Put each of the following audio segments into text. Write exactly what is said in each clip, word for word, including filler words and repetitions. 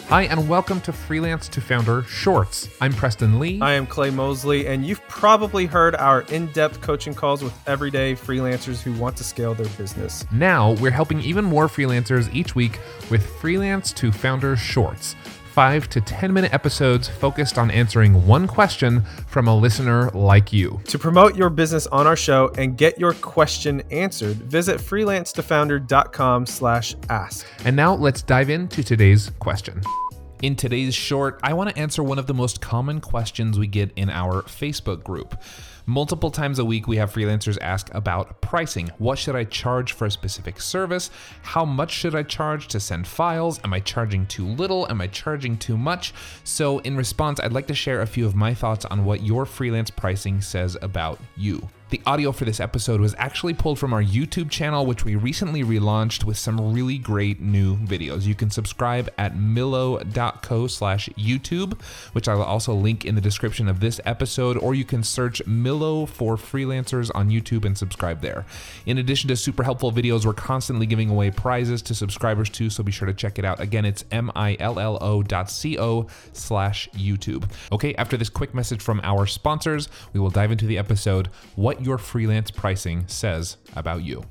Hi, and welcome to Freelance to Founder Shorts. I'm Preston Lee. I am Clay Mosley, and you've probably heard our in-depth coaching calls with everyday freelancers who want to scale their business. Now, we're helping even more freelancers each week with Freelance to Founder Shorts. Five to ten minute episodes focused on answering one question from a listener like you. To promote your business on our show and get your question answered, visit freelance to founder dot com slash ask. And now let's dive into today's question. In today's short, I want to answer one of the most common questions we get in our Facebook group. Multiple times a week, we have freelancers ask about pricing. What should I charge for a specific service? How much should I charge to send files? Am I charging too little? Am I charging too much? So in response, I'd like to share a few of my thoughts on what your freelance pricing says about you. The audio for this episode was actually pulled from our YouTube channel, which we recently relaunched with some really great new videos. You can subscribe at millo dot co slash YouTube, which I will also link in the description of this episode, or you can search Millo for freelancers on YouTube and subscribe there. In addition to super helpful videos, we're constantly giving away prizes to subscribers too, so be sure to check it out. Again, it's millo dot co slash YouTube. Okay, after this quick message from our sponsors, we will dive into the episode, What Your Freelance Pricing Says About You.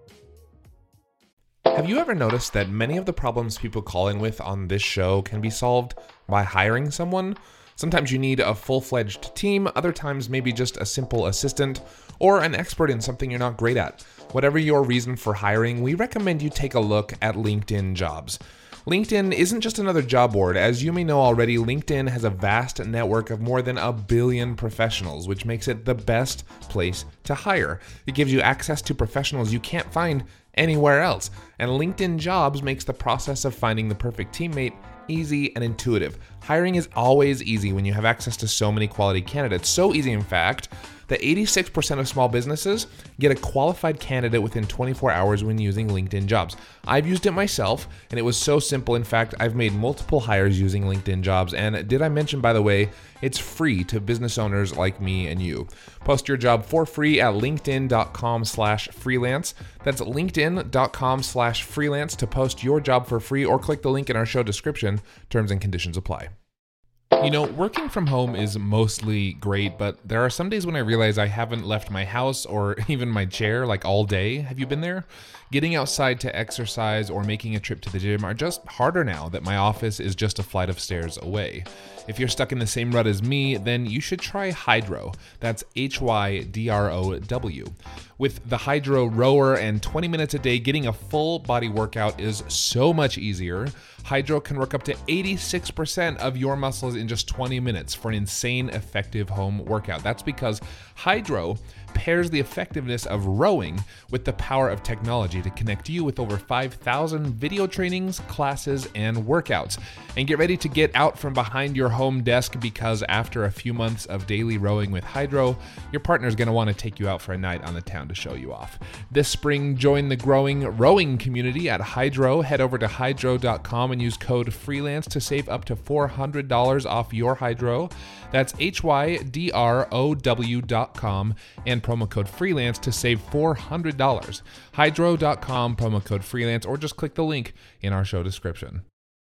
Have you ever noticed that many of the problems people call in with on this show can be solved by hiring someone? Sometimes you need a full-fledged team, other times maybe just a simple assistant, or an expert in something you're not great at. Whatever your reason for hiring, we recommend you take a look at LinkedIn Jobs. LinkedIn isn't just another job board. As you may know already, LinkedIn has a vast network of more than a billion professionals, which makes it the best place to hire. It gives you access to professionals you can't find anywhere else. And LinkedIn Jobs makes the process of finding the perfect teammate easy and intuitive. Hiring is always easy when you have access to so many quality candidates. So easy, in fact, that eighty-six percent of small businesses get a qualified candidate within twenty-four hours when using LinkedIn Jobs. I've used it myself, and it was so simple. In fact, I've made multiple hires using LinkedIn Jobs. And did I mention, by the way, it's free to business owners like me and you. Post your job for free at linkedin dot com slash freelance. That's linkedin dot com slash freelance to post your job for free, or click the link in our show description. Terms and conditions apply. You know, working from home is mostly great, but there are some days when I realize I haven't left my house or even my chair like all day. Have you been there? Getting outside to exercise or making a trip to the gym are just harder now that my office is just a flight of stairs away. If you're stuck in the same rut as me, then you should try Hydrow. That's H Y D R O W. With the Hydrow rower and twenty minutes a day, getting a full body workout is so much easier. Hydrow can work up to eighty-six percent of your muscles in just twenty minutes for an insane effective home workout. That's because Hydrow pairs the effectiveness of rowing with the power of technology to connect you with over five thousand video trainings, classes, and workouts. And get ready to get out from behind your home desk, because after a few months of daily rowing with Hydrow, your partner's going to want to take you out for a night on the town to show you off. This spring, join the growing rowing community at Hydrow. Head over to hydrow dot com and use code FREELANCE to save up to four hundred dollars off your Hydrow. That's H Y D R O W dot com and promo code FREELANCE to save four hundred dollars. hydrow dot com, promo code FREELANCE, or just click the link in our show description.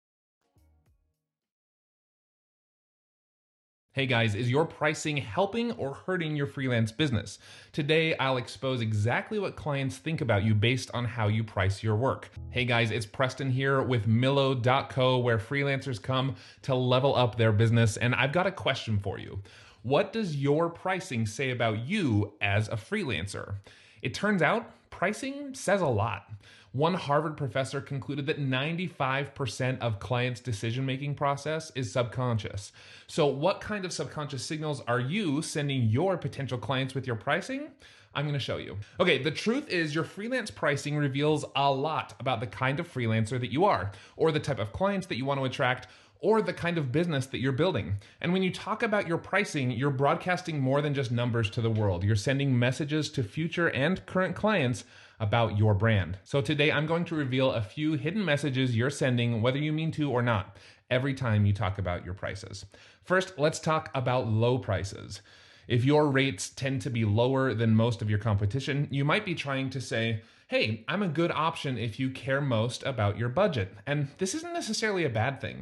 Hey guys, is your pricing helping or hurting your freelance business? Today, I'll expose exactly what clients think about you based on how you price your work. Hey guys, it's Preston here with millo dot co, where freelancers come to level up their business, and I've got a question for you. What does your pricing say about you as a freelancer? It turns out pricing says a lot. One Harvard professor concluded that ninety-five percent of clients' decision-making process is subconscious. So what kind of subconscious signals are you sending your potential clients with your pricing? I'm going to show you. Okay, the truth is your freelance pricing reveals a lot about the kind of freelancer that you are, or the type of clients that you want to attract, or the kind of business that you're building. And when you talk about your pricing, you're broadcasting more than just numbers to the world. You're sending messages to future and current clients about your brand. So today I'm going to reveal a few hidden messages you're sending, whether you mean to or not, every time you talk about your prices. First, let's talk about low prices. If your rates tend to be lower than most of your competition, you might be trying to say, hey, I'm a good option if you care most about your budget. And this isn't necessarily a bad thing.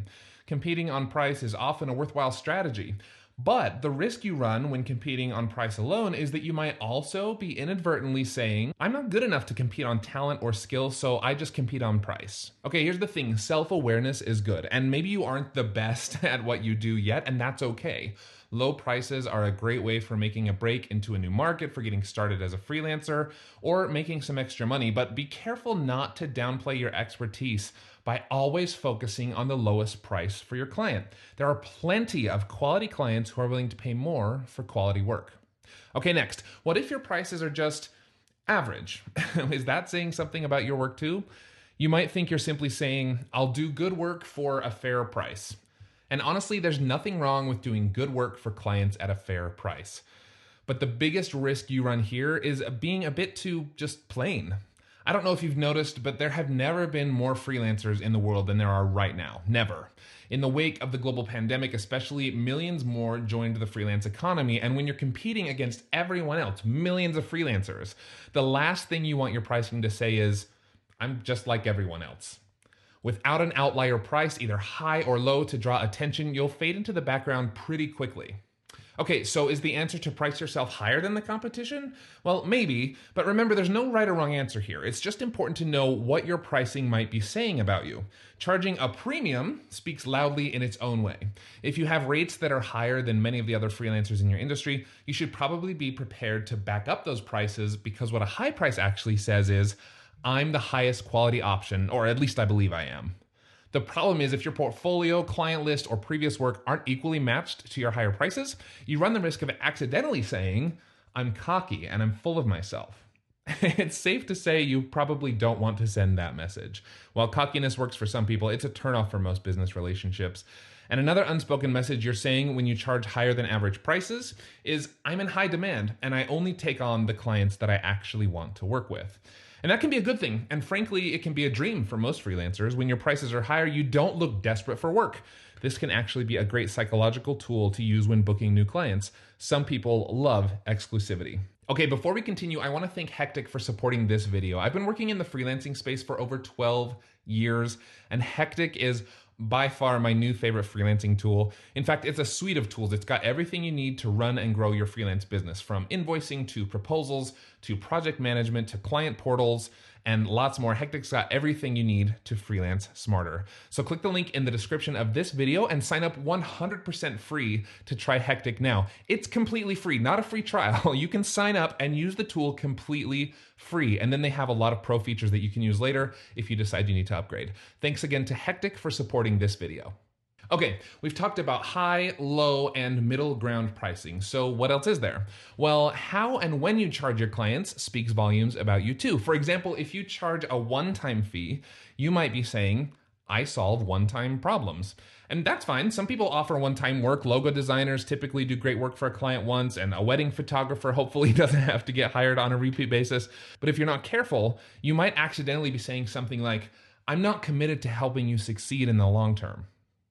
competing on price is often a worthwhile strategy. But the risk you run when competing on price alone is that you might also be inadvertently saying, I'm not good enough to compete on talent or skill, so I just compete on price. Okay, here's the thing, self-awareness is good, and maybe you aren't the best at what you do yet, and that's okay. Low prices are a great way for making a break into a new market, for getting started as a freelancer, or making some extra money, but be careful not to downplay your expertise by always focusing on the lowest price for your client. There are plenty of quality clients who are willing to pay more for quality work. Okay, next, what if your prices are just average? Is that saying something about your work too? You might think you're simply saying, I'll do good work for a fair price. And honestly, there's nothing wrong with doing good work for clients at a fair price. But the biggest risk you run here is being a bit too just plain. I don't know if you've noticed, but there have never been more freelancers in the world than there are right now. Never. In the wake of the global pandemic, especially, millions more joined the freelance economy. And when you're competing against everyone else, millions of freelancers, the last thing you want your pricing to say is, I'm just like everyone else. Without an outlier price, either high or low, to draw attention, you'll fade into the background pretty quickly. Okay, so is the answer to price yourself higher than the competition? Well, maybe, but remember, there's no right or wrong answer here. It's just important to know what your pricing might be saying about you. Charging a premium speaks loudly in its own way. If you have rates that are higher than many of the other freelancers in your industry, you should probably be prepared to back up those prices, because what a high price actually says is, I'm the highest quality option, or at least I believe I am. The problem is if your portfolio, client list, or previous work aren't equally matched to your higher prices, you run the risk of accidentally saying, I'm cocky and I'm full of myself. It's safe to say you probably don't want to send that message. While cockiness works for some people, it's a turnoff for most business relationships. And another unspoken message you're saying when you charge higher than average prices is, I'm in high demand and I only take on the clients that I actually want to work with. And that can be a good thing. And frankly, it can be a dream for most freelancers. When your prices are higher, you don't look desperate for work. This can actually be a great psychological tool to use when booking new clients. Some people love exclusivity. Okay, before we continue, I want to thank Hectic for supporting this video. I've been working in the freelancing space for over twelve years, and Hectic is by far my new favorite freelancing tool. In fact, it's a suite of tools. It's got everything you need to run and grow your freelance business, from invoicing to proposals to project management to client portals and lots more. Hectic's got everything you need to freelance smarter. So click the link in the description of this video and sign up one hundred percent free to try Hectic now. It's completely free, not a free trial. You can sign up and use the tool completely free. And then they have a lot of pro features that you can use later if you decide you need to upgrade. Thanks again to Hectic for supporting this video. Okay, we've talked about high, low, and middle ground pricing. So what else is there? Well, how and when you charge your clients speaks volumes about you too. For example, if you charge a one-time fee, you might be saying, I solve one-time problems. And that's fine. Some people offer one-time work. Logo designers typically do great work for a client once, and a wedding photographer hopefully doesn't have to get hired on a repeat basis. But if you're not careful, you might accidentally be saying something like, I'm not committed to helping you succeed in the long term.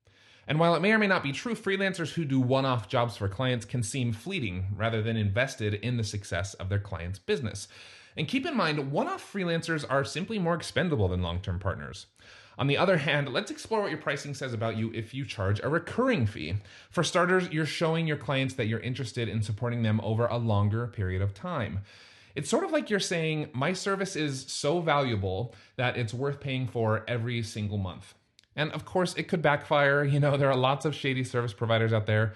And while it may or may not be true, freelancers who do one-off jobs for clients can seem fleeting rather than invested in the success of their client's business. And keep in mind, one-off freelancers are simply more expendable than long-term partners. On the other hand, let's explore what your pricing says about you if you charge a recurring fee. For starters, you're showing your clients that you're interested in supporting them over a longer period of time. It's sort of like you're saying, my service is so valuable that it's worth paying for every single month. And of course, it could backfire. You know, there are lots of shady service providers out there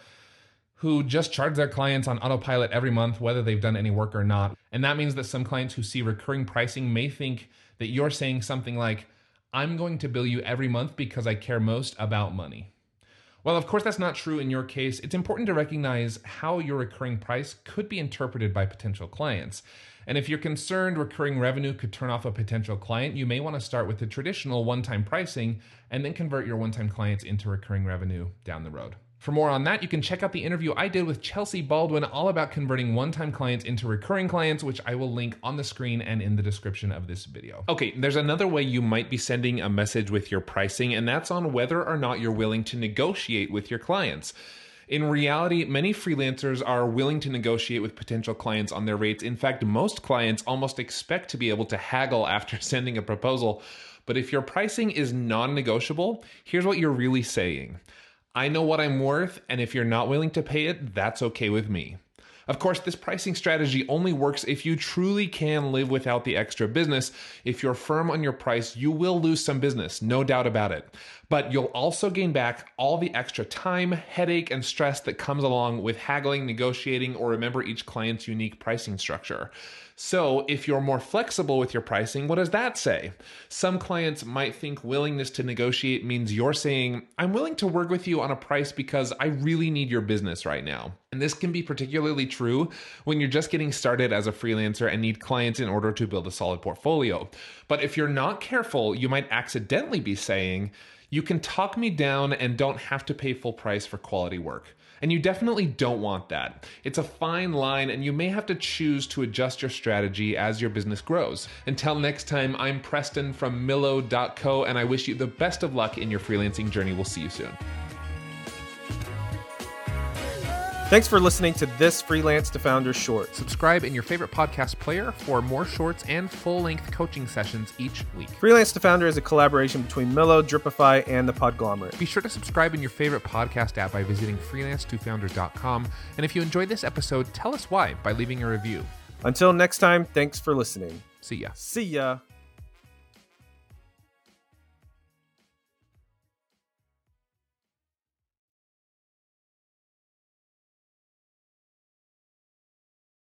who just charge their clients on autopilot every month, whether they've done any work or not. And that means that some clients who see recurring pricing may think that you're saying something like, I'm going to bill you every month because I care most about money. Well, of course, that's not true in your case. It's important to recognize how your recurring price could be interpreted by potential clients. And if you're concerned recurring revenue could turn off a potential client, you may want to start with the traditional one-time pricing and then convert your one-time clients into recurring revenue down the road. For more on that, you can check out the interview I did with Chelsea Baldwin all about converting one-time clients into recurring clients, which I will link on the screen and in the description of this video. Okay, there's another way you might be sending a message with your pricing, and that's on whether or not you're willing to negotiate with your clients. In reality, many freelancers are willing to negotiate with potential clients on their rates. In fact, most clients almost expect to be able to haggle after sending a proposal. But if your pricing is non-negotiable, here's what you're really saying. I know what I'm worth, and if you're not willing to pay it, that's okay with me. Of course, this pricing strategy only works if you truly can live without the extra business. If you're firm on your price, you will lose some business, no doubt about it. But you'll also gain back all the extra time, headache, and stress that comes along with haggling, negotiating, or remember each client's unique pricing structure. So if you're more flexible with your pricing, what does that say? Some clients might think willingness to negotiate means you're saying, I'm willing to work with you on a price because I really need your business right now. And this can be particularly true when you're just getting started as a freelancer and need clients in order to build a solid portfolio. But if you're not careful, you might accidentally be saying, you can talk me down and don't have to pay full price for quality work. And you definitely don't want that. It's a fine line, and you may have to choose to adjust your strategy as your business grows. Until next time, I'm Preston from Millo dot co, and I wish you the best of luck in your freelancing journey. We'll see you soon. Thanks for listening to this Freelance to Founder short. Subscribe in your favorite podcast player for more shorts and full-length coaching sessions each week. Freelance to Founder is a collaboration between Millo, Dripify, and the Podglomerate. Be sure to subscribe in your favorite podcast app by visiting freelance to founder dot com. And if you enjoyed this episode, tell us why by leaving a review. Until next time, thanks for listening. See ya. See ya.